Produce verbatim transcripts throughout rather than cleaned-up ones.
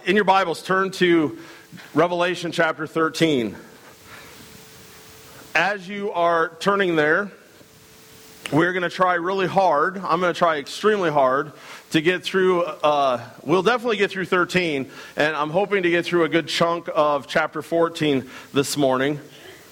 in your Bibles, turn to Revelation chapter thirteen. As you are turning there, we're going to try really hard. I'm going to try extremely hard to get through, uh, we'll definitely get through thirteen, and I'm hoping to get through a good chunk of chapter fourteen this morning.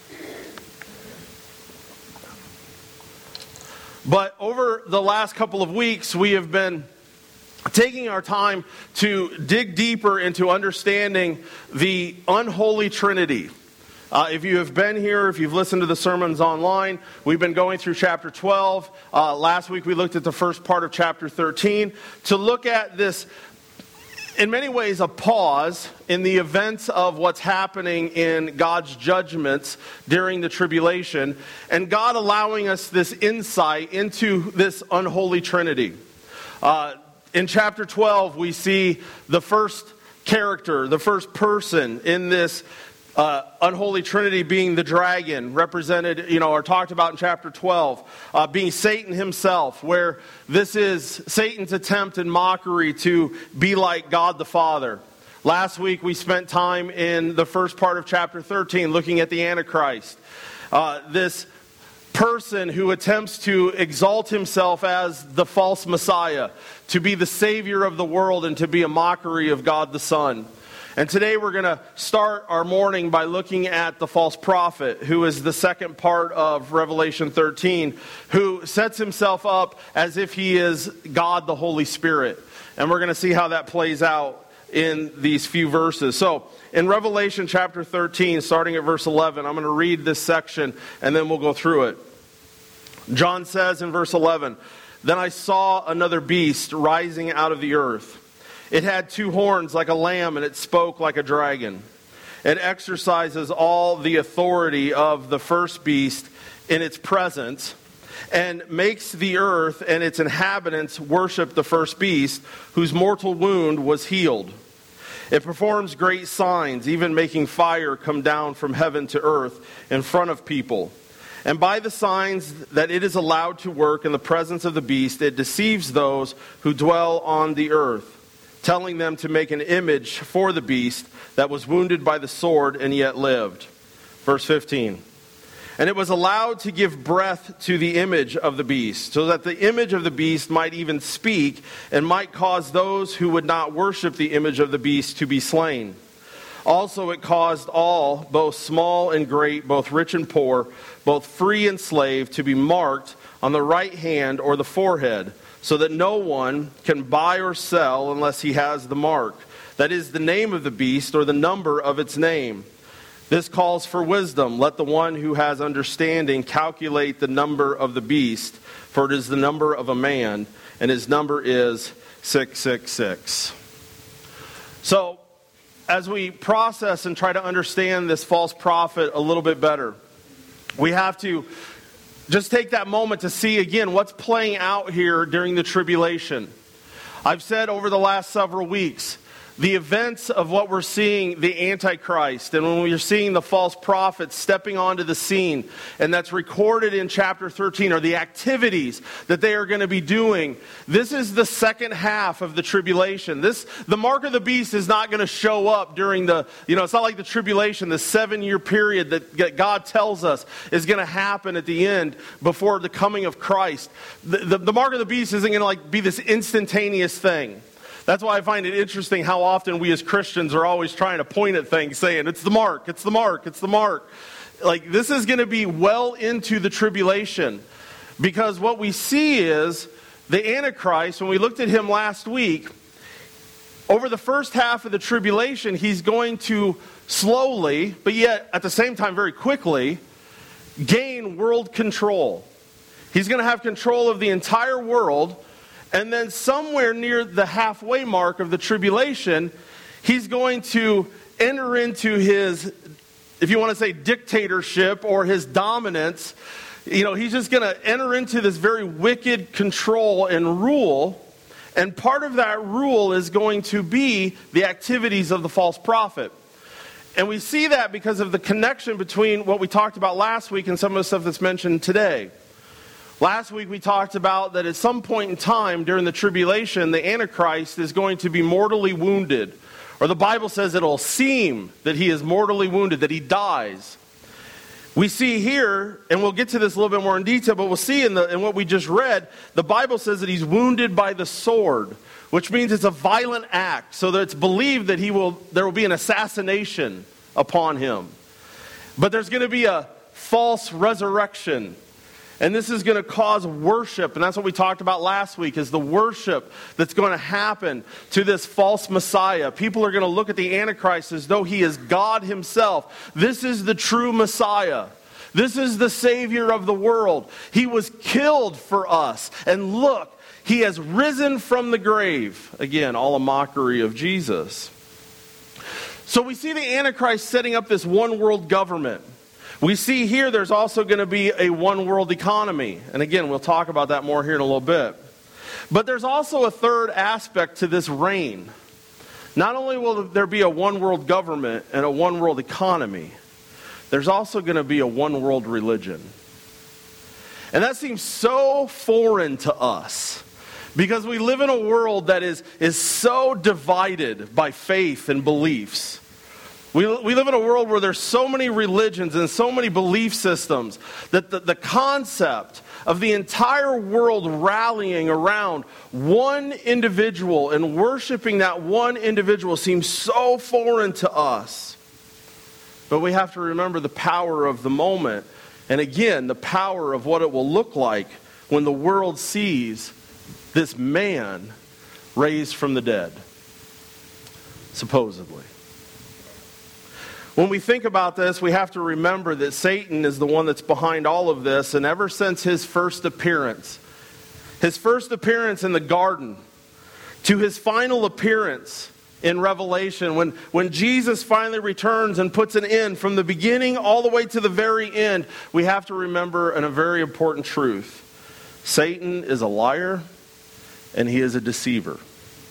But over the last couple of weeks, we have been taking our time to dig deeper into understanding the unholy Trinity. Uh, if you have been here, if you've listened to the sermons online, we've been going through chapter twelve. Uh, last week we looked at the first part of chapter thirteen to look at this, in many ways, a pause in the events of what's happening in God's judgments during the tribulation, and God allowing us this insight into this unholy Trinity. Uh, in chapter twelve, we see the first character, the first person in this Uh, unholy Trinity being the dragon, represented, you know, or talked about in chapter twelve, uh, being Satan himself, where this is Satan's attempt and mockery to be like God the Father. Last week we spent time in the first part of chapter thirteen looking at the Antichrist. Uh, this person who attempts to exalt himself as the false Messiah, to be the Savior of the world and to be a mockery of God the Son. And today we're going to start our morning by looking at the false prophet, who is the second part of Revelation thirteen, who sets himself up as if he is God the Holy Spirit. And we're going to see how that plays out in these few verses. So, in Revelation chapter thirteen, starting at verse eleven, I'm going to read this section and then we'll go through it. John says in verse eleven, "Then I saw another beast rising out of the earth. It had two horns like a lamb, and it spoke like a dragon. It exercises all the authority of the first beast in its presence, and makes the earth and its inhabitants worship the first beast, whose mortal wound was healed. It performs great signs, even making fire come down from heaven to earth in front of people. And by the signs that it is allowed to work in the presence of the beast, it deceives those who dwell on the earth, telling them to make an image for the beast that was wounded by the sword and yet lived." Verse fifteen. "And it was allowed to give breath to the image of the beast, so that the image of the beast might even speak and might cause those who would not worship the image of the beast to be slain. Also it caused all, both small and great, both rich and poor, both free and slave, to be marked on the right hand or the forehead, so that no one can buy or sell unless he has the mark, that is, the name of the beast or the number of its name. This calls for wisdom. Let the one who has understanding calculate the number of the beast, for it is the number of a man, and his number is six six six. So, as we process and try to understand this false prophet a little bit better, we have to just take that moment to see again what's playing out here during the tribulation. I've said over the last several weeks, the events of what we're seeing, the Antichrist, and when we're seeing the false prophets stepping onto the scene, and that's recorded in chapter thirteen, are the activities that they are going to be doing. This is the second half of the tribulation. This, the mark of the beast is not going to show up during the, you know, it's not like the tribulation, the seven-year period that God tells us is going to happen at the end before the coming of Christ. The, the, the mark of the beast isn't going to like be this instantaneous thing. That's why I find it interesting how often we as Christians are always trying to point at things saying, it's the mark, it's the mark, it's the mark. Like, this is going to be well into the tribulation. Because what we see is the Antichrist, when we looked at him last week, over the first half of the tribulation, he's going to slowly, but yet at the same time very quickly, gain world control. He's going to have control of the entire world. And then somewhere near the halfway mark of the tribulation, he's going to enter into his, if you want to say dictatorship or his dominance. You know, he's just going to enter into this very wicked control and rule. And part of that rule is going to be the activities of the false prophet. And we see that because of the connection between what we talked about last week and some of the stuff that's mentioned today. Last week we talked about that at some point in time during the tribulation, the Antichrist is going to be mortally wounded, Or the Bible says it'll seem that he is mortally wounded, that he dies. We see here, and we'll get to this a little bit more in detail, but we'll see in, the, in what we just read, the Bible says that he's wounded by the sword, which means it's a violent act, so that it's believed that he will there will be an assassination upon him. But there's going to be a false resurrection. And this is going to cause worship, and that's what we talked about last week, is the worship that's going to happen to this false Messiah. People are going to look at the Antichrist as though he is God himself. This is the true Messiah. This is the Savior of the world. He was killed for us. And look, he has risen from the grave. Again, all a mockery of Jesus. So we see the Antichrist setting up this one world government. We see here there's also going to be a one world economy. And again, we'll talk about that more here in a little bit. But there's also a third aspect to this reign. Not only will there be a one world government and a one world economy, there's also going to be a one world religion. And that seems so foreign to us, because we live in a world that is, is so divided by faith and beliefs. We, we live in a world where there's so many religions and so many belief systems that the, the concept of the entire world rallying around one individual and worshiping that one individual seems so foreign to us. But we have to remember the power of the moment. And again, the power of what it will look like when the world sees this man raised from the dead, supposedly. When we think about this, we have to remember that Satan is the one that's behind all of this. And ever since his first appearance, his first appearance in the garden, to his final appearance in Revelation, when, when Jesus finally returns and puts an end from the beginning all the way to the very end, we have to remember an, a very important truth. Satan is a liar and he is a deceiver.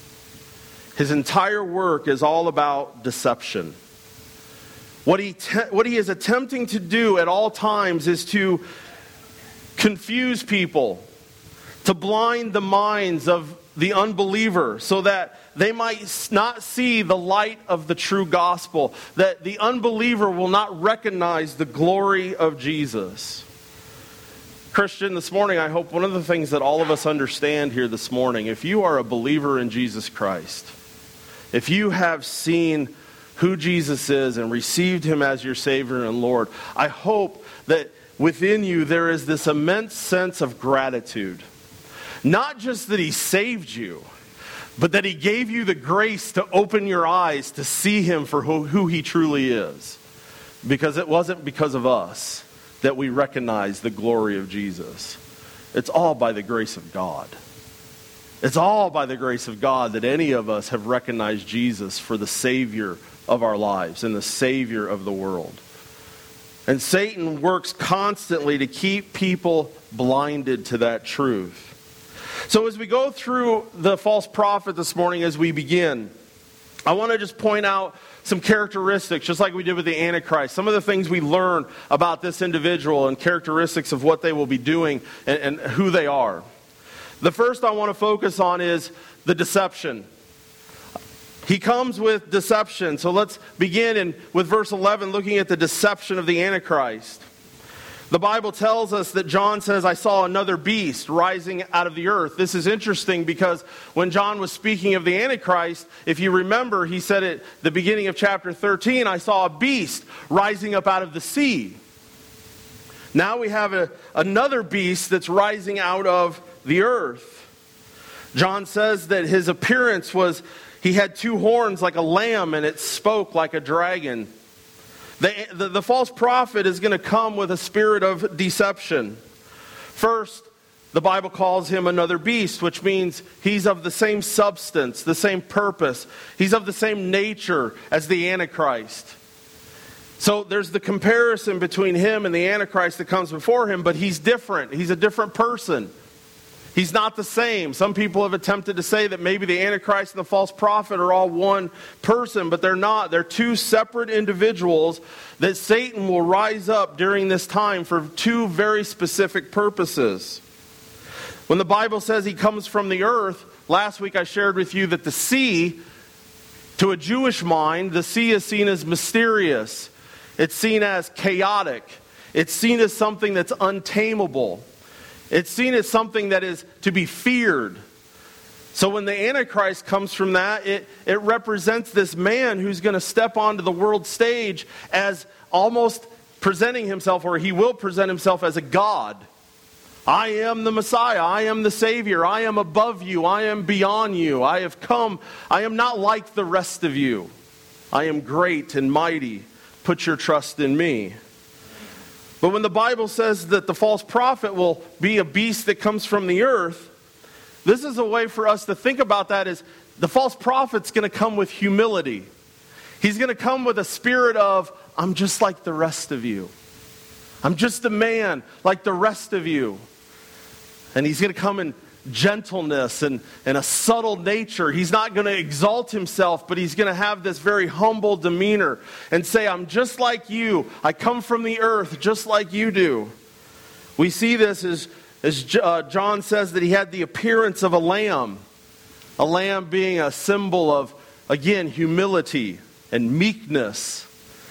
His entire work is all about deception. What he, te- what he is attempting to do at all times is to confuse people, to blind the minds of the unbeliever so that they might not see the light of the true gospel, that the unbeliever will not recognize the glory of Jesus. Christian, this morning, I hope one of the things that all of us understand here this morning, if you are a believer in Jesus Christ, if you have seen who Jesus is and received him as your Savior and Lord, I hope that within you there is this immense sense of gratitude. Not just that he saved you, but that he gave you the grace to open your eyes to see him for who, who he truly is. Because it wasn't because of us that we recognize the glory of Jesus. It's all by the grace of God. It's all by the grace of God that any of us have recognized Jesus for the Savior of our lives and the Savior of the world. And Satan works constantly to keep people blinded to that truth. So as we go through the false prophet this morning, as we begin, I want to just point out some characteristics, just like we did with the Antichrist. Some of the things we learn about this individual and characteristics of what they will be doing and, and who they are. The first I want to focus on is the deception. He comes with deception. So let's begin in, with verse eleven, looking at the deception of the Antichrist. The Bible tells us that John says, I saw another beast rising out of the earth. This is interesting because when John was speaking of the Antichrist, if you remember, he said at the beginning of chapter thirteen, I saw a beast rising up out of the sea. Now we have a, another beast that's rising out of the earth. John says that his appearance was, he had two horns like a lamb and it spoke like a dragon. The, the, the false prophet is going to come with a spirit of deception. First, the Bible calls him another beast, which means he's of the same substance, the same purpose. He's of the same nature as the Antichrist. So there's the comparison between him and the Antichrist that comes before him, but he's different. He's a different person. He's not the same. Some people have attempted to say that maybe the Antichrist and the false prophet are all one person, but they're not. They're two separate individuals that Satan will rise up during this time for two very specific purposes. When the Bible says he comes from the earth, last week I shared with you that the sea To a Jewish mind, the sea is seen as mysterious. It's seen as chaotic. It's seen as something that's untamable. It's seen as something that is to be feared. So when the Antichrist comes from that, it, it represents this man who's going to step onto the world stage as almost presenting himself, or he will present himself as a god. I am the Messiah. I am the Savior. I am above you. I am beyond you. I have come. I am not like the rest of you. I am great and mighty. Put your trust in me. But when the Bible says that the false prophet will be a beast that comes from the earth, this is a way for us to think about that as the false prophet's going to come with humility. He's going to come with a spirit of, I'm just like the rest of you. I'm just a man like the rest of you. And he's going to come in gentleness and, and a subtle nature. He's not going to exalt himself, but he's going to have this very humble demeanor and say, I'm just like you. I come from the earth just like you do. We see this as, as uh, John says that he had the appearance of a lamb. A lamb being a symbol of, again, humility and meekness.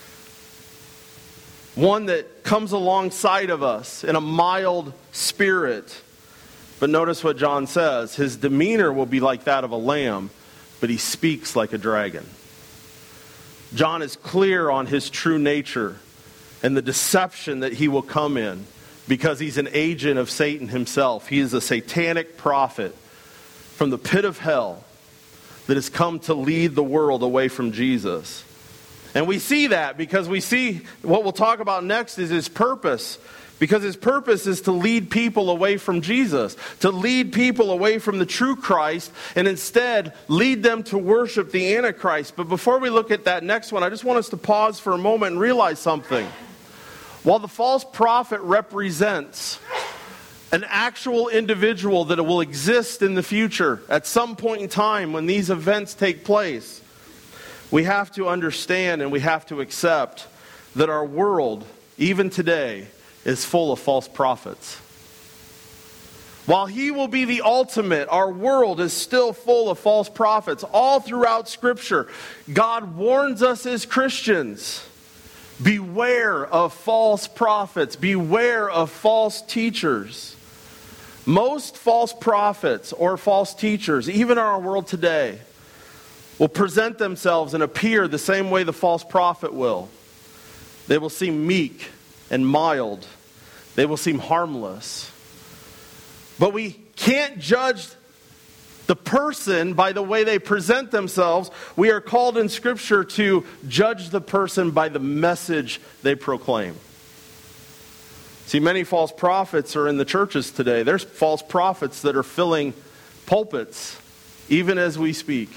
One that comes alongside of us in a mild spirit. But notice what John says. His demeanor will be like that of a lamb, but he speaks like a dragon. John is clear on his true nature and the deception that he will come in because he's an agent of Satan himself. He is a satanic prophet from the pit of hell that has come to lead the world away from Jesus. And we see that because we see what we'll talk about next is his purpose. Because his purpose is to lead people away from Jesus, to lead people away from the true Christ, and instead lead them to worship the Antichrist. But before we look at that next one, I just want us to pause for a moment and realize something. While the false prophet represents an actual individual that will exist in the future at some point in time when these events take place, we have to understand and we have to accept that our world, even today, is full of false prophets. While he will be the ultimate, our world is still full of false prophets. All throughout Scripture, God warns us as Christians, beware of false prophets, beware of false teachers. Most false prophets or false teachers, even in our world today, will present themselves and appear the same way the false prophet will. They will seem meek and mild. They will seem harmless. But we can't judge the person by the way they present themselves. We are called in Scripture to judge the person by the message they proclaim. See, many false prophets are in the churches today. There's false prophets that are filling pulpits, even as we speak.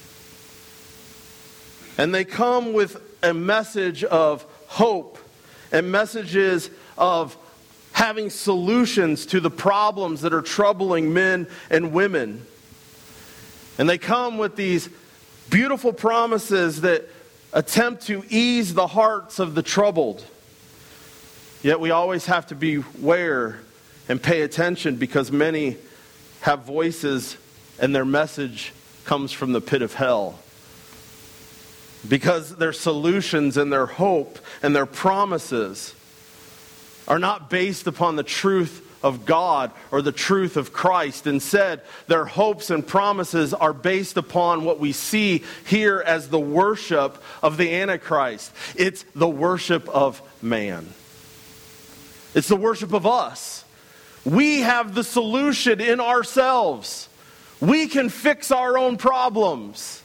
And they come with a message of hope and messages of having solutions to the problems that are troubling men and women. And they come with these beautiful promises that attempt to ease the hearts of the troubled. Yet we always have to beware and pay attention because many have voices and their message comes from the pit of hell. Because their solutions and their hope and their promises are not based upon the truth of God or the truth of Christ. Instead, their hopes and promises are based upon what we see here as the worship of the Antichrist. It's the worship of man. It's the worship of us. We have the solution in ourselves. We can fix our own problems.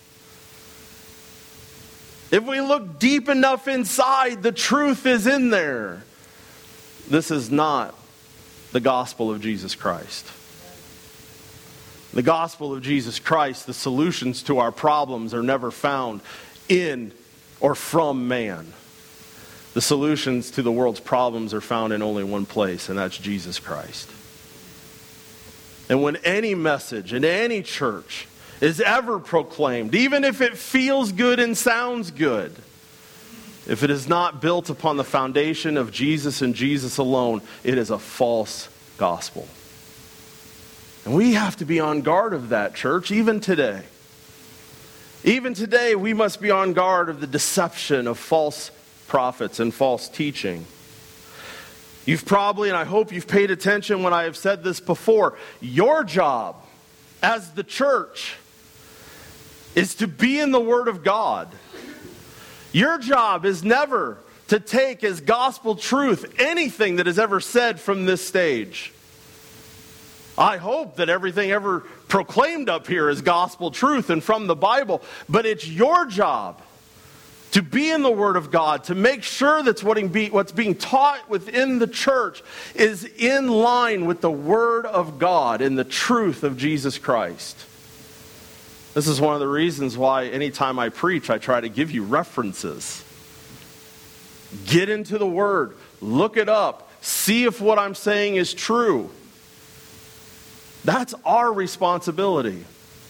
If we look deep enough inside, the truth is in there. This is not the gospel of Jesus Christ. The gospel of Jesus Christ, the solutions to our problems are never found in or from man. The solutions to the world's problems are found in only one place, and that's Jesus Christ. And when any message in any church is ever proclaimed, even if it feels good and sounds good, if it is not built upon the foundation of Jesus and Jesus alone, it is a false gospel. And we have to be on guard of that, church, even today. Even today, we must be on guard of the deception of false prophets and false teaching. You've probably, and I hope you've paid attention when I have said this before, your job as the church is to be in the Word of God. Your job is never to take as gospel truth anything that is ever said from this stage. I hope that everything ever proclaimed up here is gospel truth and from the Bible, but it's your job to be in the Word of God, to make sure that what's being taught within the church is in line with the Word of God and the truth of Jesus Christ. This is one of the reasons why anytime I preach, I try to give you references. Get into the Word, look it up, see if what I'm saying is true. That's our responsibility.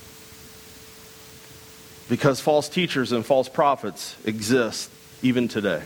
Because false teachers and false prophets exist even today.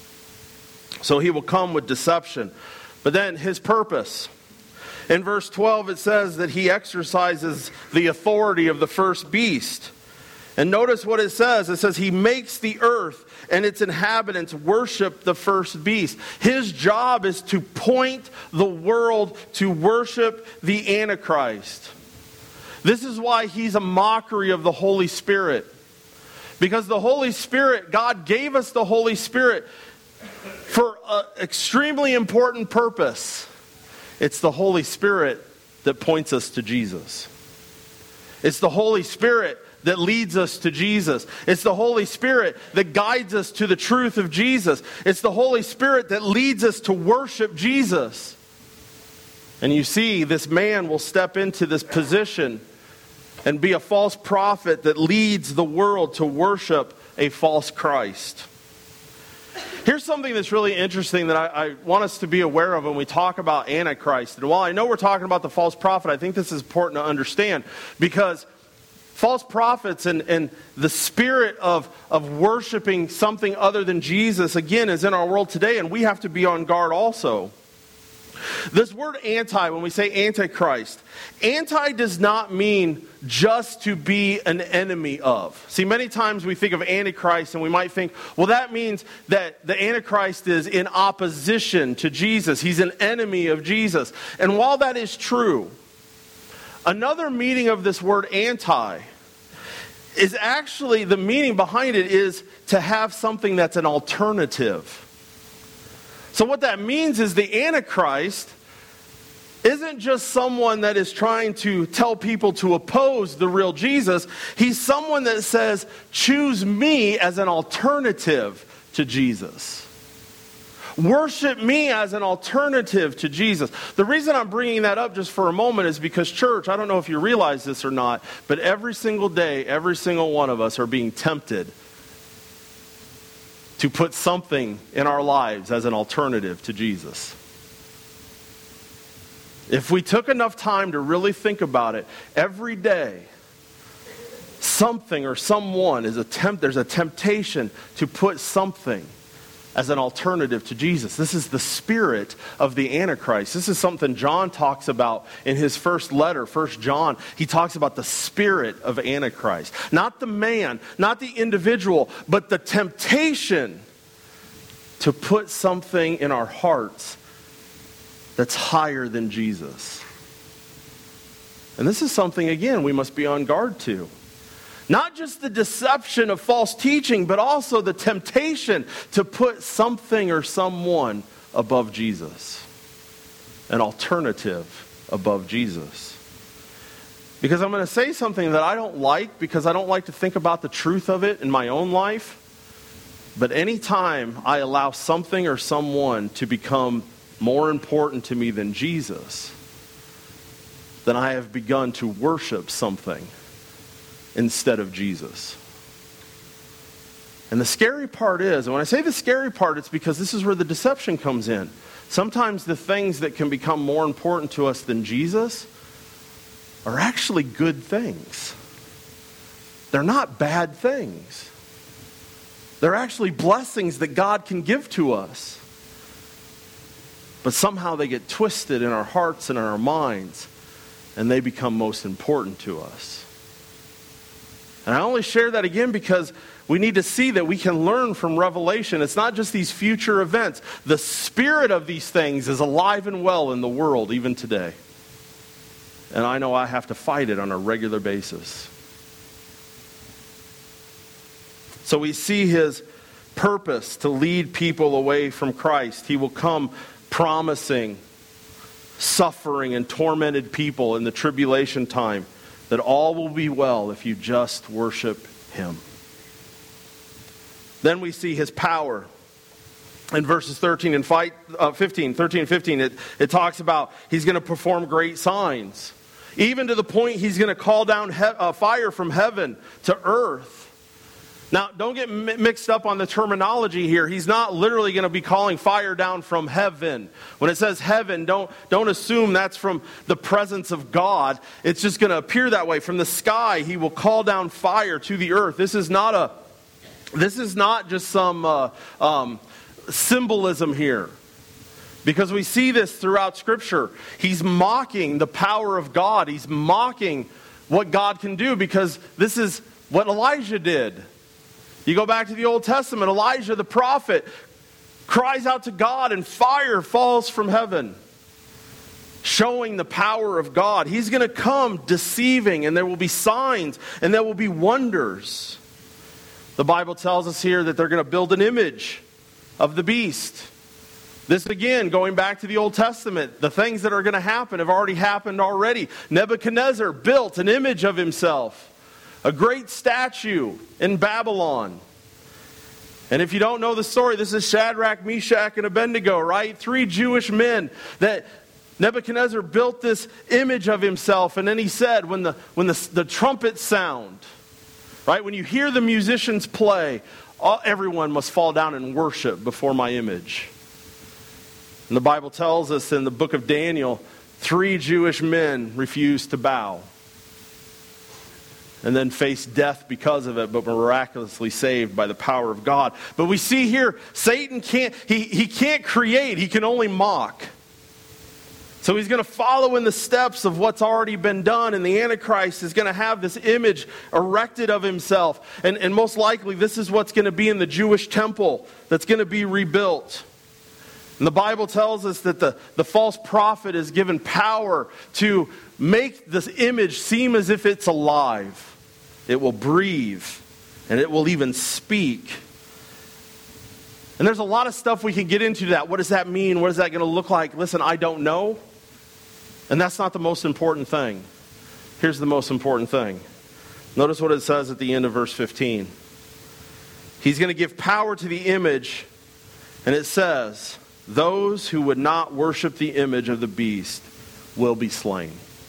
So he will come with deception. But then his purpose. In verse twelve it says that he exercises the authority of the first beast. And notice what it says. It says he makes the earth and its inhabitants worship the first beast. His job is to point the world to worship the Antichrist. This is why he's a mockery of the Holy Spirit. Because the Holy Spirit, God gave us the Holy Spirit for an extremely important purpose. It's the Holy Spirit that points us to Jesus. It's the Holy Spirit that leads us to Jesus. It's the Holy Spirit that guides us to the truth of Jesus. It's the Holy Spirit that leads us to worship Jesus. And you see, this man will step into this position and be a false prophet that leads the world to worship a false Christ. Here's something that's really interesting that I, I want us to be aware of when we talk about Antichrist. And while I know we're talking about the false prophet, I think this is important to understand, because false prophets and, and the spirit of, of worshiping something other than Jesus, again, is in our world today, and we have to be on guard also. This word anti, when we say antichrist, anti does not mean just to be an enemy of. See, many times we think of antichrist and we might think, well, that means that the antichrist is in opposition to Jesus. He's an enemy of Jesus. And while that is true, another meaning of this word anti is actually, the meaning behind it is to have something that's an alternative. So what that means is the Antichrist isn't just someone that is trying to tell people to oppose the real Jesus. He's someone that says, choose me as an alternative to Jesus. Worship me as an alternative to Jesus. The reason I'm bringing that up just for a moment is because, church, I don't know if you realize this or not, but every single day, every single one of us are being tempted to put something in our lives as an alternative to Jesus. If we took enough time to really think about it, every day, something or someone is a tempt, there's a temptation to put something as an alternative to Jesus. This is the spirit of the Antichrist. This is something John talks about in his first letter, First John. He talks about the spirit of Antichrist. Not the man, not the individual, but the temptation to put something in our hearts that's higher than Jesus. And this is something, again, we must be on guard to. Not just the deception of false teaching, but also the temptation to put something or someone above Jesus. An alternative above Jesus. Because I'm going to say something that I don't like, because I don't like to think about the truth of it in my own life. But anytime I allow something or someone to become more important to me than Jesus, then I have begun to worship something instead of Jesus. And the scary part is, and when I say the scary part, it's because this is where the deception comes in. Sometimes the things that can become more important to us than Jesus are actually good things. They're not bad things. They're actually blessings that God can give to us. But somehow they get twisted in our hearts and in our minds, and they become most important to us. And I only share that again because we need to see that we can learn from Revelation. It's not just these future events. The spirit of these things is alive and well in the world even today. And I know I have to fight it on a regular basis. So we see his purpose to lead people away from Christ. He will come promising suffering and tormented people in the tribulation time, that all will be well if you just worship him. Then we see his power. In verses thirteen and fifteen, thirteen and fifteen, it, it talks about he's going to perform great signs. Even to the point he's going to call down he- uh, fire from heaven to earth. Now, don't get mi- mixed up on the terminology here. He's not literally going to be calling fire down from heaven. When it says heaven, don't, don't assume that's from the presence of God. It's just going to appear that way. From the sky, he will call down fire to the earth. This is not a, this is not just some uh, um, symbolism here. Because we see this throughout Scripture. He's mocking the power of God. He's mocking what God can do, because this is what Elijah did. You go back to the Old Testament, Elijah the prophet cries out to God and fire falls from heaven, showing the power of God. He's going to come deceiving, and there will be signs and there will be wonders. The Bible tells us here that they're going to build an image of the beast. This again, going back to the Old Testament, the things that are going to happen have already happened already. Nebuchadnezzar built an image of himself, a great statue in Babylon. And if you don't know the story, this is Shadrach, Meshach, and Abednego, right? Three Jewish men that Nebuchadnezzar built this image of himself. And then he said, when the, when the, the trumpets sound, right? When you hear the musicians play, all, everyone must fall down and worship before my image. And the Bible tells us in the book of Daniel, three Jewish men refused to bow. And then faced death because of it, but were miraculously saved by the power of God. But we see here, Satan can't, he, he can't create, he can only mock. So he's going to follow in the steps of what's already been done, and the Antichrist is going to have this image erected of himself. And, and most likely this is what's going to be in the Jewish temple that's going to be rebuilt. And the Bible tells us that the, the false prophet is given power to make this image seem as if it's alive. It will breathe, and it will even speak. And there's a lot of stuff we can get into that. What does that mean? What is that going to look like? Listen, I don't know. And that's not the most important thing. Here's the most important thing. Notice what it says at the end of verse fifteen. He's going to give power to the image, and it says, those who would not worship the image of the beast will be slain.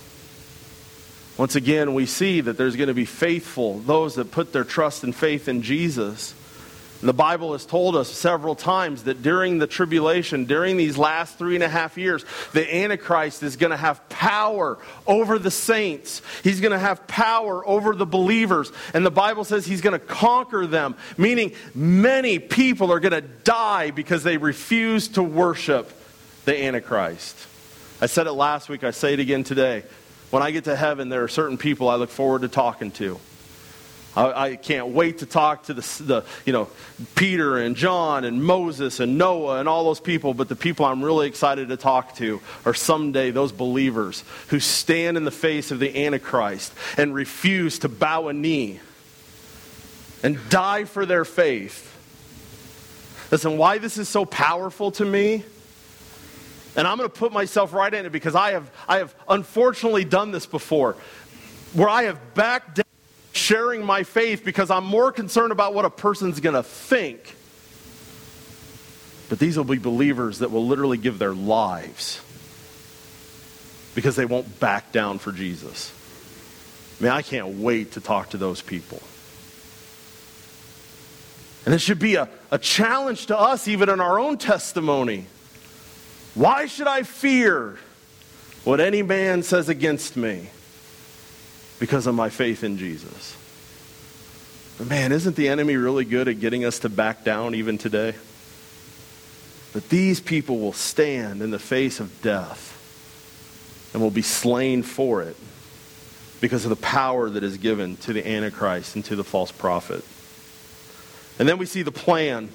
Once again, we see that there's going to be faithful, those that put their trust and faith in Jesus. And the Bible has told us several times that during the tribulation, during these last three and a half years, the Antichrist is going to have power over the saints. He's going to have power over the believers. And the Bible says he's going to conquer them, meaning many people are going to die because they refuse to worship the Antichrist. I said it last week, I say it again today. When I get to heaven, there are certain people I look forward to talking to. I, I can't wait to talk to the, the, you know, Peter and John and Moses and Noah and all those people. But the people I'm really excited to talk to are someday those believers who stand in the face of the Antichrist and refuse to bow a knee and die for their faith. Listen, why this is so powerful to me, and I'm going to put myself right in it because I have, I have unfortunately done this before, where I have backed down sharing my faith because I'm more concerned about what a person's going to think. But these will be believers that will literally give their lives because they won't back down for Jesus. Man, I can't wait to talk to those people. And it should be a, a challenge to us even in our own testimony. Why should I fear what any man says against me? Because of my faith in Jesus. But man, isn't the enemy really good at getting us to back down even today? But these people will stand in the face of death and will be slain for it because of the power that is given to the Antichrist and to the false prophet. And then we see the plan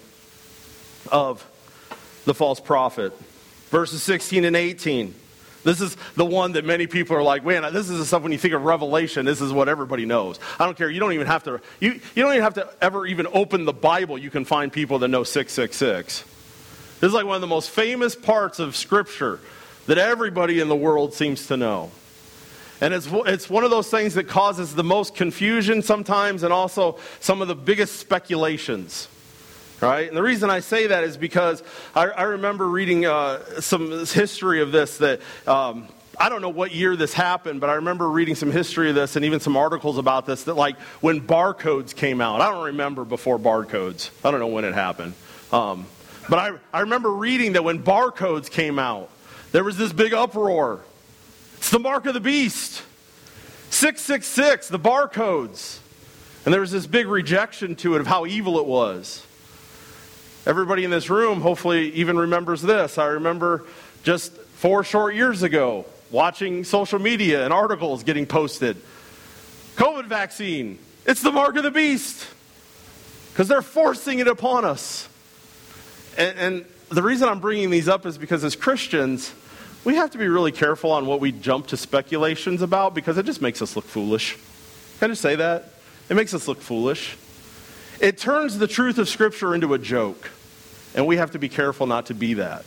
of the false prophet. Verses sixteen and eighteen. This is the one that many people are like, man, this is the stuff when you think of Revelation, this is what everybody knows. I don't care. You don't even have to, you, you don't even have to ever even open the Bible. You can find people that know six six six. This is like one of the most famous parts of Scripture that everybody in the world seems to know. And it's, it's one of those things that causes the most confusion sometimes and also some of the biggest speculations. Right? And the reason I say that is because I, I remember reading uh, some history of this that, um, I don't know what year this happened, but I remember reading some history of this and even some articles about this that like when barcodes came out, I don't remember before barcodes. I don't know when it happened. Um, but I, I remember reading that when barcodes came out, there was this big uproar. It's the mark of the beast. six six six, the barcodes. And there was this big rejection to it of how evil it was. Everybody in this room hopefully even remembers this. I remember just four short years ago watching social media and articles getting posted. COVID vaccine, it's the mark of the beast. Because they're forcing it upon us. And, and the reason I'm bringing these up is because as Christians, we have to be really careful on what we jump to speculations about because it just makes us look foolish. Can I just say that? It makes us look foolish. It turns the truth of Scripture into a joke, and we have to be careful not to be that.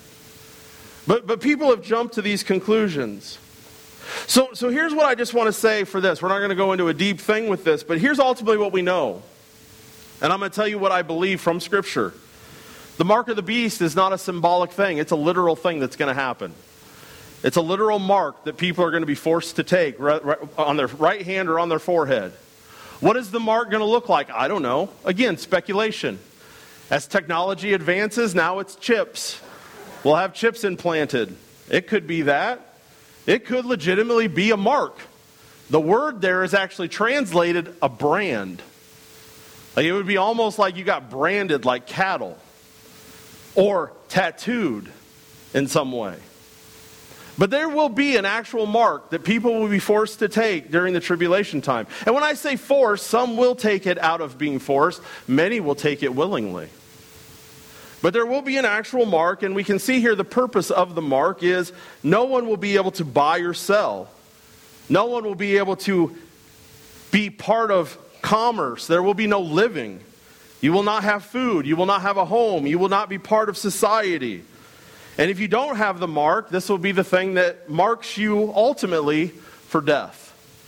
But but people have jumped to these conclusions. So, so here's what I just want to say for this. We're not going to go into a deep thing with this, but here's ultimately what we know. And I'm going to tell you what I believe from Scripture. The mark of the beast is not a symbolic thing. It's a literal thing that's going to happen. It's a literal mark that people are going to be forced to take on their right hand or on their forehead. What is the mark going to look like? I don't know. Again, speculation. As technology advances, now it's chips. We'll have chips implanted. It could be that. It could legitimately be a mark. The word there is actually translated a brand. Like it would be almost like you got branded like cattle. Or tattooed in some way. But there will be an actual mark that people will be forced to take during the tribulation time. And when I say forced, some will take it out of being forced. Many will take it willingly. But there will be an actual mark, and we can see here the purpose of the mark is no one will be able to buy or sell. No one will be able to be part of commerce. There will be no living. You will not have food. You will not have a home. You will not be part of society. And if you don't have the mark, this will be the thing that marks you ultimately for death.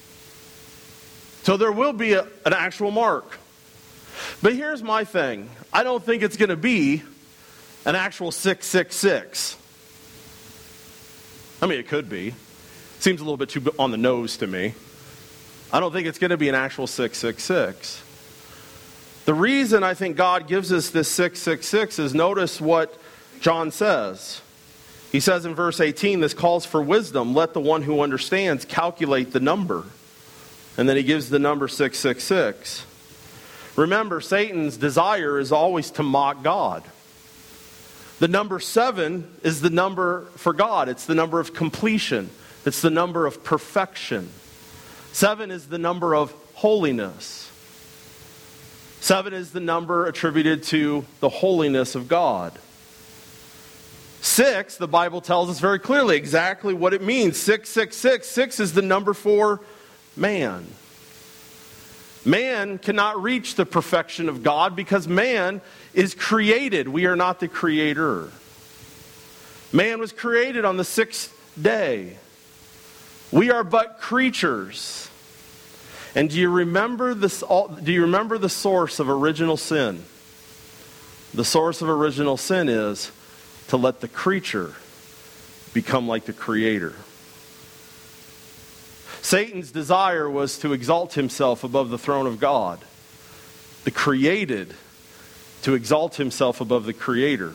So there will be a, an actual mark. But here's my thing. I don't think it's going to be an actual six six six. I mean, it could be. Seems a little bit too on the nose to me. I don't think it's going to be an actual six six six. The reason I think God gives us this six six six is notice what John says. He says in verse eighteen, this calls for wisdom. Let the one who understands calculate the number. And then he gives the number six six six. Remember, Satan's desire is always to mock God. The number seven is the number for God. It's the number of completion. It's the number of perfection. Seven is the number of holiness. Seven is the number attributed to the holiness of God. Six, the Bible tells us very clearly exactly what it means. Six, six, six. Six is the number for man. Man cannot reach the perfection of God because man is created. We are not the creator. Man was created on the sixth day. We are but creatures. And do you remember this? Do you remember the source of original sin? The source of original sin is to let the creature become like the creator. Satan's desire was to exalt himself above the throne of God. The created to exalt himself above the creator.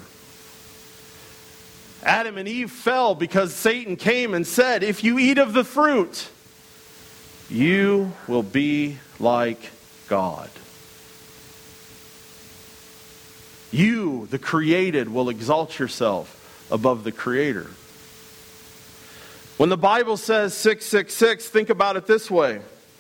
Adam and Eve fell because Satan came and said, if you eat of the fruit, you will be like God. You, the created, will exalt yourself above the creator. When the Bible says six six six, think about it this way.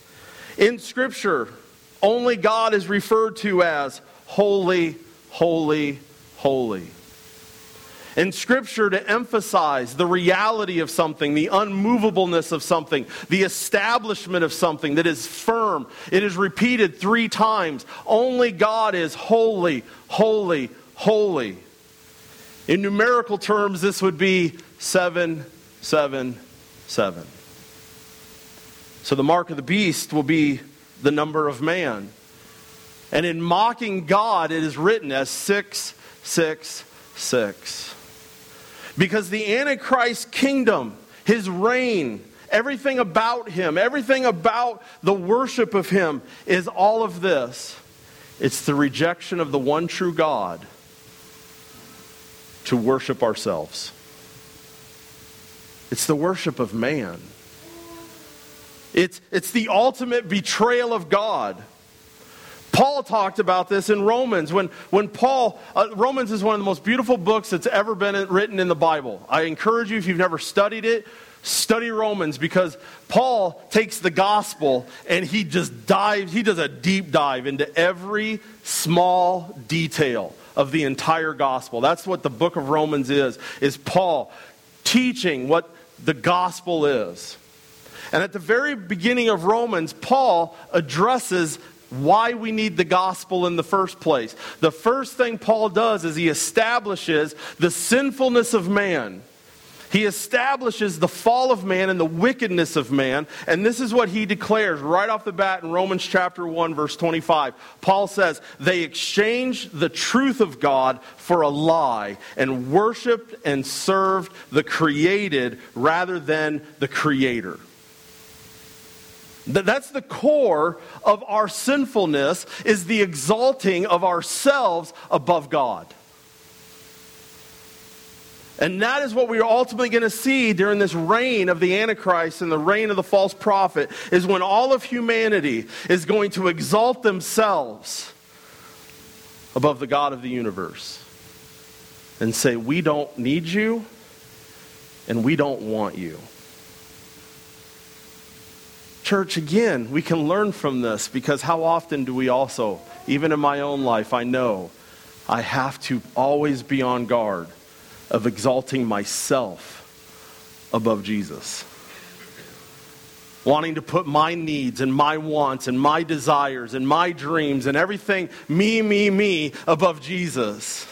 In Scripture, only God is referred to as holy, holy, holy. In Scripture, to emphasize the reality of something, the unmovableness of something, the establishment of something that is firm, it is repeated three times. Only God is holy, holy, holy. In numerical terms, this would be seven, seven, seven. So the mark of the beast will be the number of man. And in mocking God, it is written as six, six, six. Because the Antichrist kingdom, his reign, everything about him, everything about the worship of him is all of this. It's the rejection of the one true God to worship ourselves. It's the worship of man. It's, it's the ultimate betrayal of God. Paul talked about this in Romans. When, when Paul, uh, Romans is one of the most beautiful books that's ever been written in the Bible. I encourage you, if you've never studied it, study Romans, because Paul takes the gospel and he just dives, he does a deep dive into every small detail of the entire gospel. That's what the book of Romans is, is Paul teaching what the gospel is. And at the very beginning of Romans, Paul addresses why we need the gospel in the first place. The first thing Paul does is he establishes the sinfulness of man. He establishes the fall of man and the wickedness of man. And this is what he declares right off the bat in Romans chapter one, verse twenty-five. Paul says, they exchanged the truth of God for a lie and worshiped and served the created rather than the Creator. That's the core of our sinfulness, is the exalting of ourselves above God. And that is what we are ultimately going to see during this reign of the Antichrist and the reign of the false prophet, is when all of humanity is going to exalt themselves above the God of the universe and say, we don't need you and we don't want you. Church, again, we can learn from this, because how often do we also, even in my own life, I know I have to always be on guard of exalting myself above Jesus. Wanting to put my needs and my wants and my desires and my dreams and everything, me, me, me, above Jesus.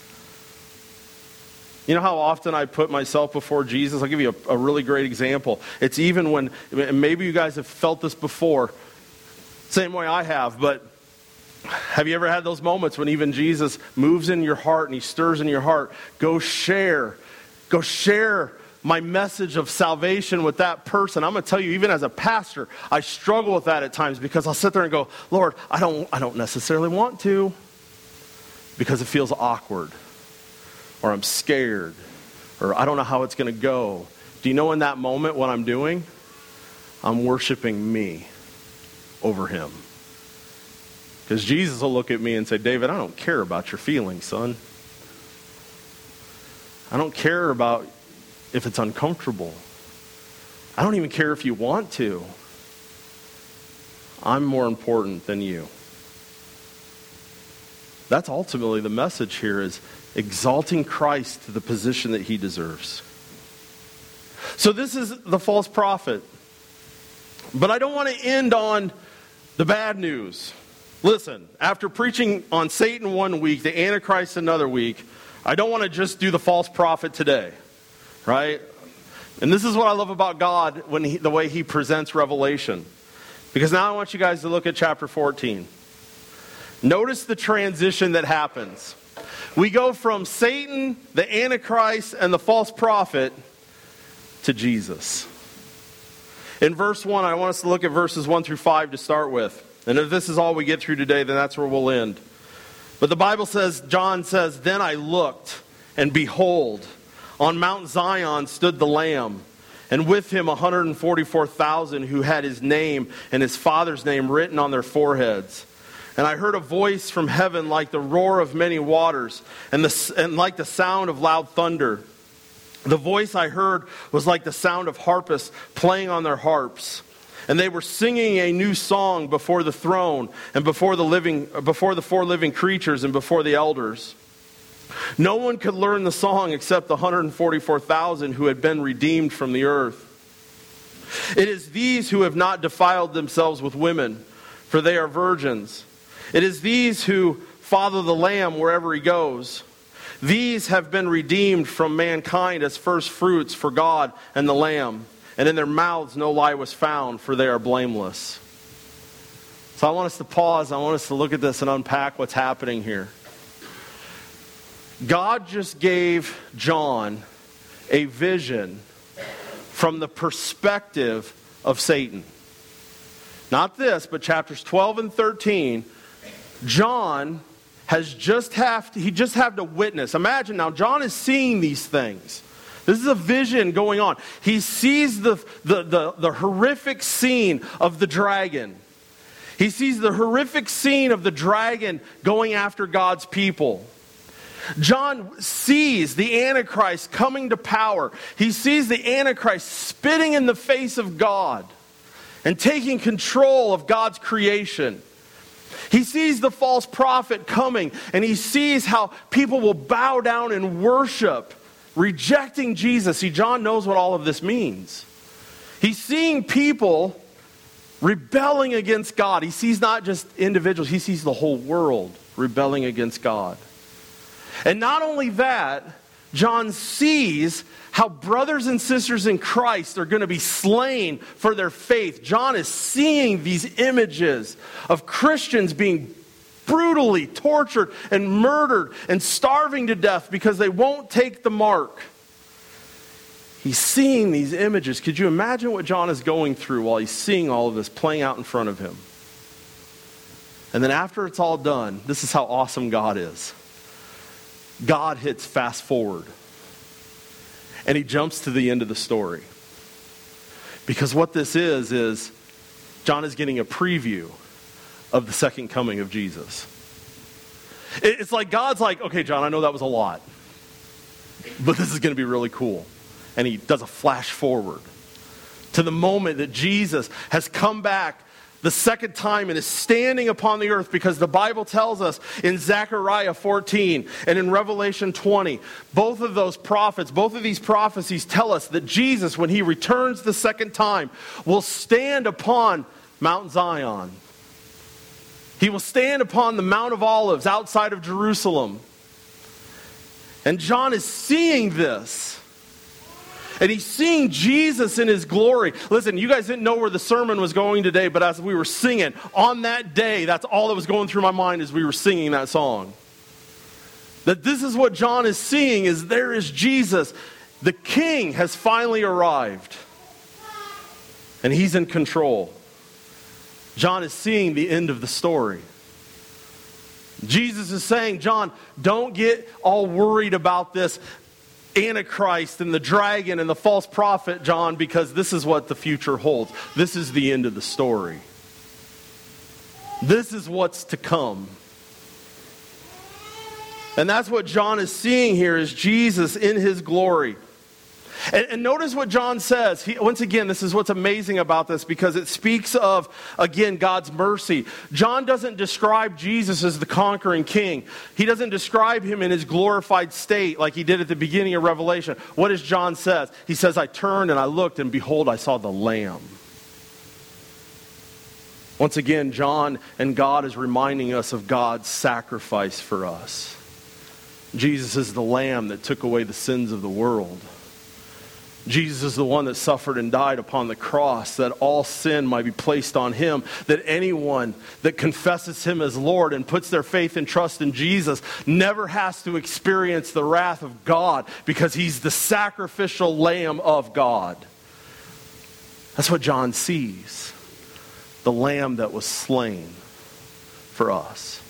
You know how often I put myself before Jesus? I'll give you a, a really great example. It's even when, maybe you guys have felt this before, same way I have, but have you ever had those moments when even Jesus moves in your heart and he stirs in your heart? Go share, go share my message of salvation with that person. I'm going to tell you, even as a pastor, I struggle with that at times, because I'll sit there and go, Lord, I don't, I don't necessarily want to, because it feels awkward. Or I'm scared, or I don't know how it's going to go. Do you know in that moment what I'm doing? I'm worshiping me over him. Because Jesus will look at me and say, David, I don't care about your feelings, son. I don't care about if it's uncomfortable. I don't even care if you want to. I'm more important than you. That's ultimately the message here, is exalting Christ to the position that he deserves. So this is the false prophet. But I don't want to end on the bad news. Listen, after preaching on Satan one week, the Antichrist another week, I don't want to just do the false prophet today, right? And this is what I love about God, when he, the way he presents Revelation. Because now I want you guys to look at chapter fourteen. Notice the transition that happens. We go from Satan, the Antichrist, and the false prophet to Jesus. In verse one, I want us to look at verses one through five to start with. And if this is all we get through today, then that's where we'll end. But the Bible says, John says, then I looked, and behold, on Mount Zion stood the Lamb, and with him one hundred forty-four thousand who had his name and his Father's name written on their foreheads. And I heard a voice from heaven like the roar of many waters, and, the, and like the sound of loud thunder. The voice I heard was like the sound of harpists playing on their harps. And they were singing a new song before the throne and before the living, before the four living creatures and before the elders. No one could learn the song except the one hundred forty-four thousand who had been redeemed from the earth. It is these who have not defiled themselves with women, for they are virgins. It is these who follow the Lamb wherever he goes. These have been redeemed from mankind as first fruits for God and the Lamb. And in their mouths no lie was found, for they are blameless. So I want us to pause. I want us to look at this and unpack what's happening here. God just gave John a vision from the perspective of Satan. Not this, but chapters twelve and thirteen. John has just have to, he just had to witness. Imagine now, John is seeing these things. This is a vision going on. He sees the, the, the, the horrific scene of the dragon. He sees the horrific scene of the dragon going after God's people. John sees the Antichrist coming to power. He sees the Antichrist spitting in the face of God and taking control of God's creation. He sees the false prophet coming, and he sees how people will bow down and worship, rejecting Jesus. See, John knows what all of this means. He's seeing people rebelling against God. He sees not just individuals, he sees the whole world rebelling against God. And not only that, John sees how brothers and sisters in Christ are going to be slain for their faith. John is seeing these images of Christians being brutally tortured and murdered and starving to death because they won't take the mark. He's seeing these images. Could you imagine what John is going through while he's seeing all of this playing out in front of him? And then after it's all done, this is how awesome God is. God hits fast forward. And he jumps to the end of the story. Because what this is, is John is getting a preview of the second coming of Jesus. It's like God's like, okay, John, I know that was a lot. But this is going to be really cool. And he does a flash forward to the moment that Jesus has come back the second time and is standing upon the earth, because the Bible tells us in Zechariah fourteen and in Revelation twenty, both of those prophets, both of these prophecies tell us that Jesus, when he returns the second time, will stand upon Mount Zion. He will stand upon the Mount of Olives outside of Jerusalem. And John is seeing this. And he's seeing Jesus in his glory. Listen, you guys didn't know where the sermon was going today, but as we were singing, on that day, that's all that was going through my mind as we were singing that song. That this is what John is seeing, is there is Jesus. The King has finally arrived. And he's in control. John is seeing the end of the story. Jesus is saying, John, don't get all worried about this Antichrist and the dragon and the false prophet, John, because this is what the future holds. This is the end of the story. This is what's to come. And that's what John is seeing here, is Jesus in his glory. And, and notice what John says. He, once again, this is what's amazing about this, because it speaks of, again, God's mercy. John doesn't describe Jesus as the conquering king. He doesn't describe him in his glorified state like he did at the beginning of Revelation. What does John say? He says, I turned and I looked, and behold, I saw the Lamb. Once again, John and God is reminding us of God's sacrifice for us. Jesus is the Lamb that took away the sins of the world. Jesus is the one that suffered and died upon the cross, that all sin might be placed on him, that anyone that confesses him as Lord and puts their faith and trust in Jesus never has to experience the wrath of God, because he's the sacrificial Lamb of God. That's what John sees. The Lamb that was slain for us.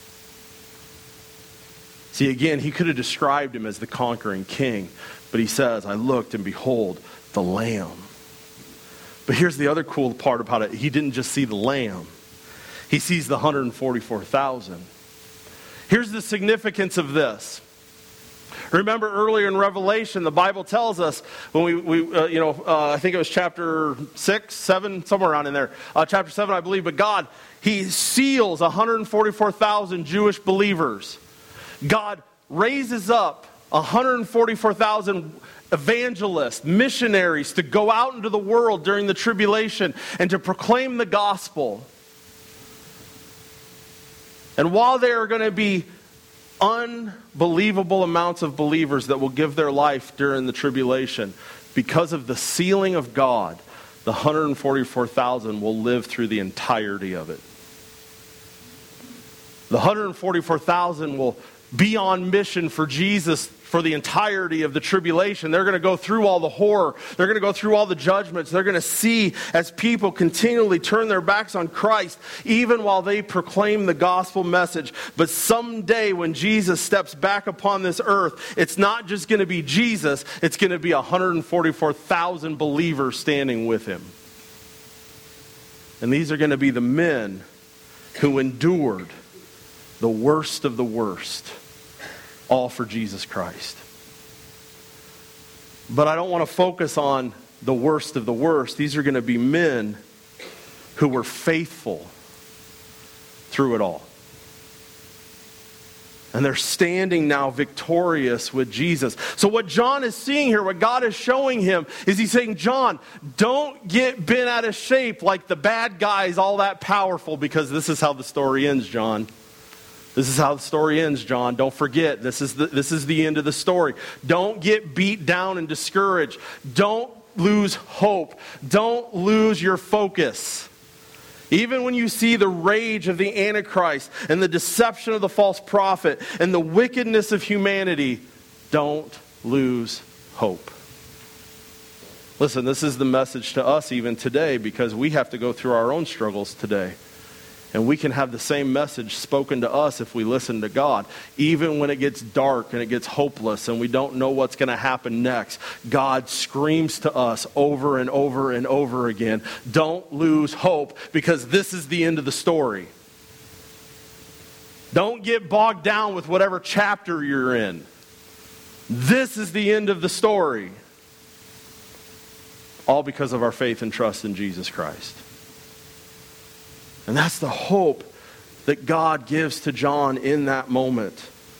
See, again, he could have described him as the conquering king, but he says, I looked and behold, the Lamb. But here's the other cool part about it. He didn't just see the Lamb. He sees the one hundred forty-four thousand. Here's the significance of this. Remember earlier in Revelation, the Bible tells us when we, we uh, you know, uh, I think it was chapter six, seven, somewhere around in there. Uh, chapter seven, I believe. But God, He seals one hundred forty-four thousand Jewish believers. God raises up one hundred forty-four thousand evangelists, missionaries to go out into the world during the tribulation and to proclaim the gospel. And while there are going to be unbelievable amounts of believers that will give their life during the tribulation, because of the sealing of God, the one hundred forty-four thousand will live through the entirety of it. The one hundred forty-four thousand will be on mission for Jesus for the entirety of the tribulation. They're going to go through all the horror. They're going to go through all the judgments. They're going to see as people continually turn their backs on Christ, even while they proclaim the gospel message. But someday when Jesus steps back upon this earth, it's not just going to be Jesus, it's going to be one hundred forty-four thousand believers standing with him. And these are going to be the men who endured the worst of the worst, all for Jesus Christ. But I don't want to focus on the worst of the worst. These are going to be men who were faithful through it all. And they're standing now victorious with Jesus. So what John is seeing here, what God is showing him, is he's saying, John, don't get bent out of shape like the bad guy's all that powerful, because this is how the story ends, John. This is how the story ends, John. Don't forget, this is the, this is the end of the story. Don't get beat down and discouraged. Don't lose hope. Don't lose your focus. Even when you see the rage of the Antichrist and the deception of the false prophet and the wickedness of humanity, don't lose hope. Listen, this is the message to us even today, because we have to go through our own struggles today. And we can have the same message spoken to us if we listen to God. Even when it gets dark and it gets hopeless and we don't know what's going to happen next, God screams to us over and over and over again, don't lose hope, because this is the end of the story. Don't get bogged down with whatever chapter you're in. This is the end of the story. All because of our faith and trust in Jesus Christ. And that's the hope that God gives to John in that moment.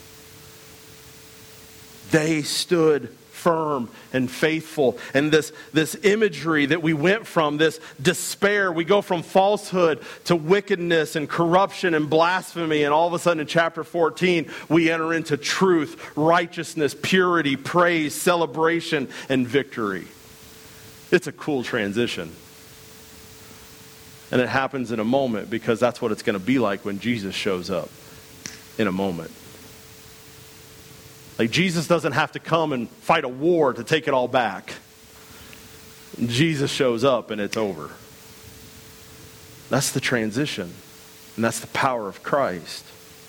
They stood firm and faithful. And this, this imagery that we went from, this despair, we go from falsehood to wickedness and corruption and blasphemy. And all of a sudden in chapter fourteen, we enter into truth, righteousness, purity, praise, celebration, and victory. It's a cool transition. And it happens in a moment, because that's what it's going to be like when Jesus shows up in a moment. Like, Jesus doesn't have to come and fight a war to take it all back. Jesus shows up and it's over. That's the transition. And that's the power of Christ.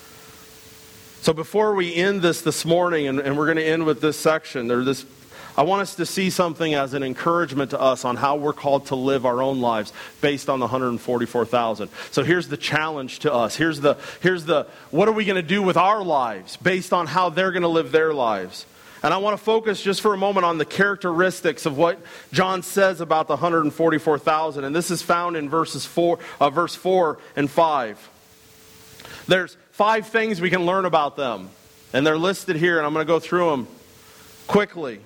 So before we end this this morning, and, and we're going to end with this section, there's this I want us to see something as an encouragement to us on how we're called to live our own lives based on the one hundred forty-four thousand. So here's the challenge to us. Here's the, here's the, what are we going to do with our lives based on how they're going to live their lives? And I want to focus just for a moment on the characteristics of what John says about the one hundred forty-four thousand. And this is found in verses four, uh, verse four and five. There's five things we can learn about them. And they're listed here, and I'm going to go through them quickly.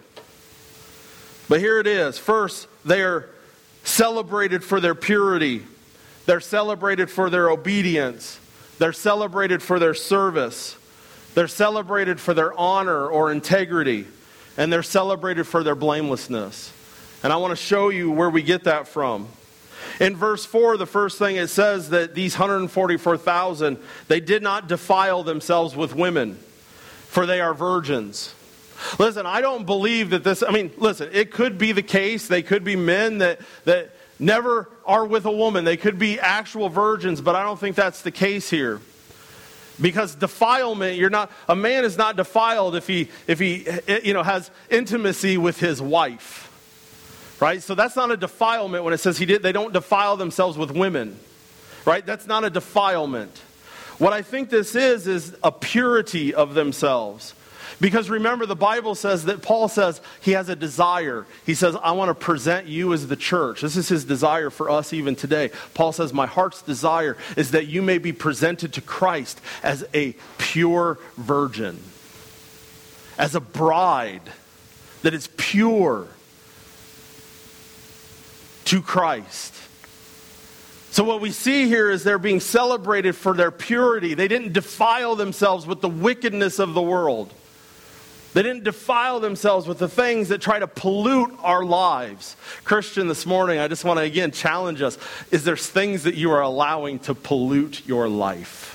But here it is. First, they are celebrated for their purity. They're celebrated for their obedience. They're celebrated for their service. They're celebrated for their honor or integrity. And they're celebrated for their blamelessness. And I want to show you where we get that from. In verse four, the first thing it says that these one hundred forty-four thousand, they did not defile themselves with women, for they are virgins. Listen, I don't believe that this, I mean, listen, it could be the case. They could be men that, that never are with a woman. They could be actual virgins, but I don't think that's the case here. Because defilement, you're not, a man is not defiled if he, if he, you know, has intimacy with his wife. Right? So that's not a defilement when it says he did, they don't defile themselves with women. Right? That's not a defilement. What I think this is, is a purity of themselves. Because remember, the Bible says that Paul says he has a desire. He says, I want to present you as the church. This is his desire for us even today. Paul says, my heart's desire is that you may be presented to Christ as a pure virgin, as a bride that is pure to Christ. So what we see here is they're being celebrated for their purity. They didn't defile themselves with the wickedness of the world. They didn't defile themselves with the things that try to pollute our lives. Christian, this morning, I just want to again challenge us. Is there things that you are allowing to pollute your life?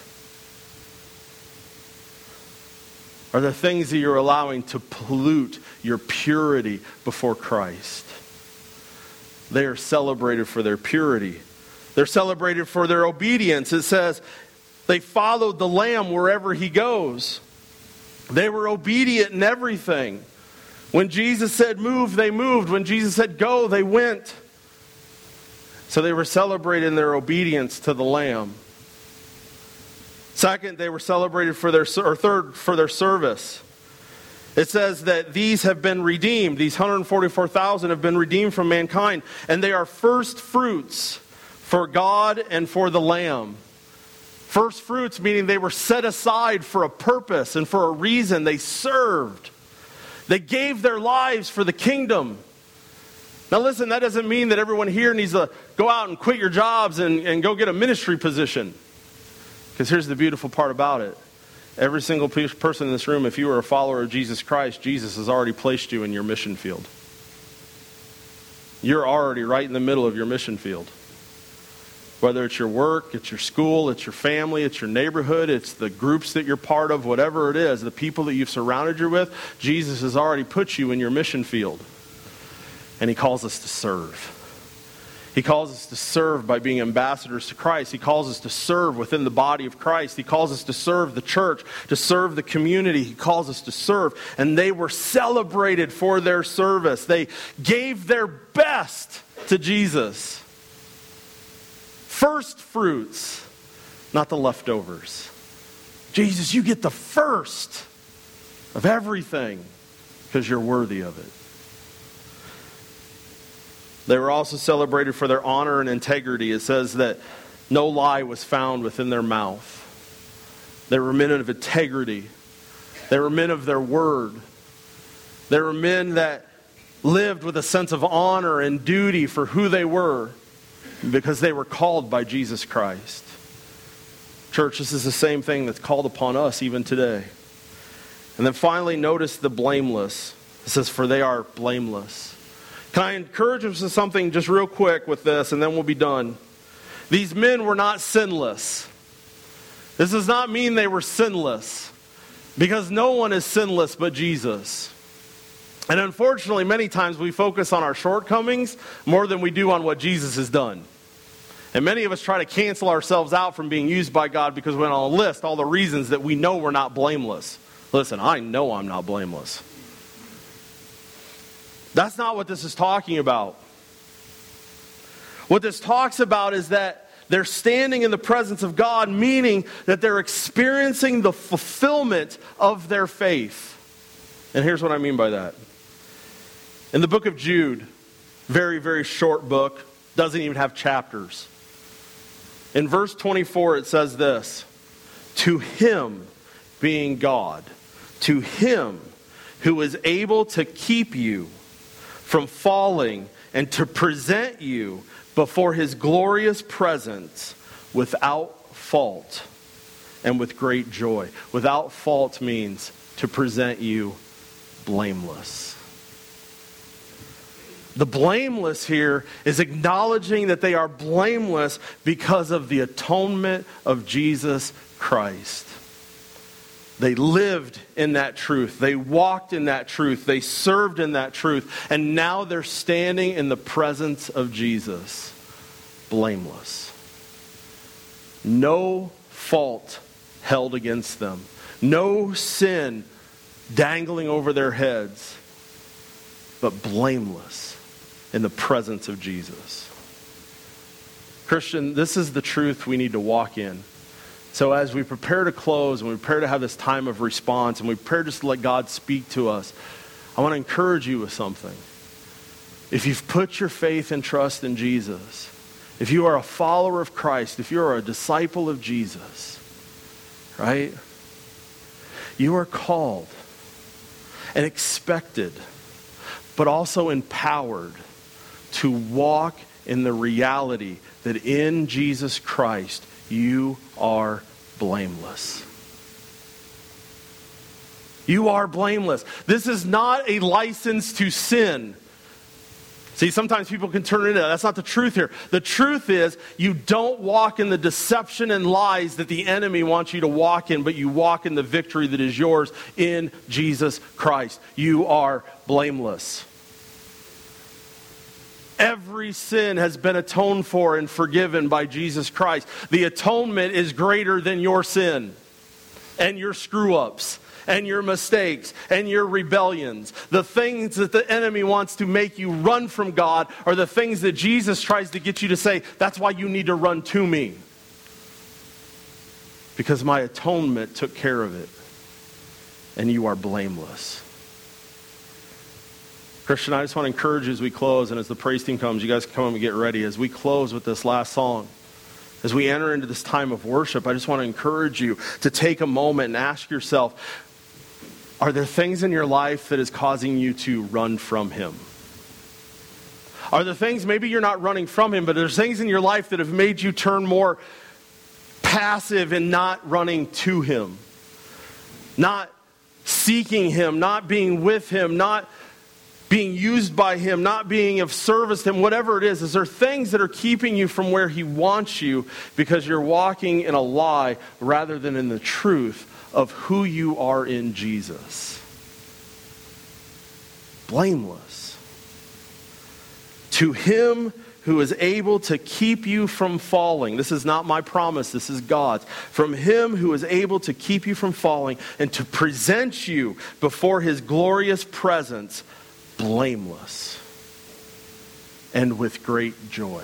Are there things that you're allowing to pollute your purity before Christ? They are celebrated for their purity. They're celebrated for their obedience. It says they followed the Lamb wherever he goes. They were obedient in everything. When Jesus said move, they moved. When Jesus said go, they went. So they were celebrated in their obedience to the Lamb. Second, they were celebrated for their, or third, for their service. It says that these have been redeemed. These one hundred forty-four thousand have been redeemed from mankind. And they are first fruits for God and for the Lamb. First fruits meaning they were set aside for a purpose and for a reason. They served. They gave their lives for the kingdom. Now listen, that doesn't mean that everyone here needs to go out and quit your jobs and, and go get a ministry position. Because here's the beautiful part about it. Every single person in this room, if you are a follower of Jesus Christ, Jesus has already placed you in your mission field. You're already right in the middle of your mission field. Whether it's your work, it's your school, it's your family, it's your neighborhood, it's the groups that you're part of, whatever it is, the people that you've surrounded you with, Jesus has already put you in your mission field. And he calls us to serve. He calls us to serve by being ambassadors to Christ. He calls us to serve within the body of Christ. He calls us to serve the church, to serve the community. He calls us to serve. And they were celebrated for their service. They gave their best to Jesus. First fruits, not the leftovers. Jesus, you get the first of everything because you're worthy of it. They were also celebrated for their honor and integrity. It says that no lie was found within their mouth. They were men of integrity. They were men of their word. They were men that lived with a sense of honor and duty for who they were because they were called by Jesus Christ. Church, this is the same thing that's called upon us even today. And then finally, notice the blameless. It says, for they are blameless. Can I encourage us to something just real quick with this, and then we'll be done. These men were not sinless. This does not mean they were sinless, because no one is sinless but Jesus. And unfortunately, many times we focus on our shortcomings more than we do on what Jesus has done. And many of us try to cancel ourselves out from being used by God because we want to list all the reasons that we know we're not blameless. Listen, I know I'm not blameless. That's not what this is talking about. What this talks about is that they're standing in the presence of God, meaning that they're experiencing the fulfillment of their faith. And here's what I mean by that. In the book of Jude, very, very short book, doesn't even have chapters. In verse twenty-four, it says this, to him, being God, to him who is able to keep you from falling and to present you before his glorious presence without fault and with great joy. Without fault means to present you blameless. The blameless here is acknowledging that they are blameless because of the atonement of Jesus Christ. They lived in that truth. They walked in that truth. They served in that truth. And now they're standing in the presence of Jesus, blameless. No fault held against them. No sin dangling over their heads, but blameless in the presence of Jesus. Christian, this is the truth we need to walk in. So as we prepare to close and we prepare to have this time of response and we prepare just to let God speak to us, I want to encourage you with something. If you've put your faith and trust in Jesus, if you are a follower of Christ, if you are a disciple of Jesus, right? You are called and expected, but also empowered to walk in the reality that in Jesus Christ, you are blameless. You are blameless. This is not a license to sin. See, sometimes people can turn it into that. That's not the truth here. The truth is you don't walk in the deception and lies that the enemy wants you to walk in, but you walk in the victory that is yours in Jesus Christ. You are blameless. Every sin has been atoned for and forgiven by Jesus Christ. The atonement is greater than your sin and your screw-ups and your mistakes and your rebellions. The things that the enemy wants to make you run from God are the things that Jesus tries to get you to say, that's why you need to run to me. Because my atonement took care of it. And you are blameless. Christian, I just want to encourage you as we close, and as the praise team comes, you guys can come up and get ready. As we close with this last song, as we enter into this time of worship, I just want to encourage you to take a moment and ask yourself, are there things in your life that is causing you to run from Him? Are there things, maybe you're not running from Him, but there's things in your life that have made you turn more passive and not running to Him? Not seeking Him, not being with Him, not being used by Him, not being of service to Him, whatever it is. Is there things that are keeping you from where He wants you because you're walking in a lie rather than in the truth of who you are in Jesus? Blameless. To Him who is able to keep you from falling. This is not my promise, this is God's. From Him who is able to keep you from falling and to present you before His glorious presence blameless and with great joy.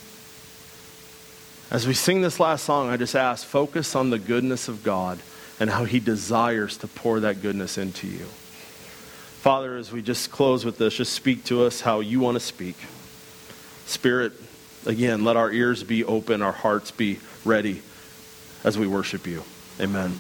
As we sing this last song, I just ask, focus on the goodness of God and how He desires to pour that goodness into you. Father, as we just close with this, just speak to us how you want to speak. Spirit, again, let our ears be open, our hearts be ready as we worship you. Amen.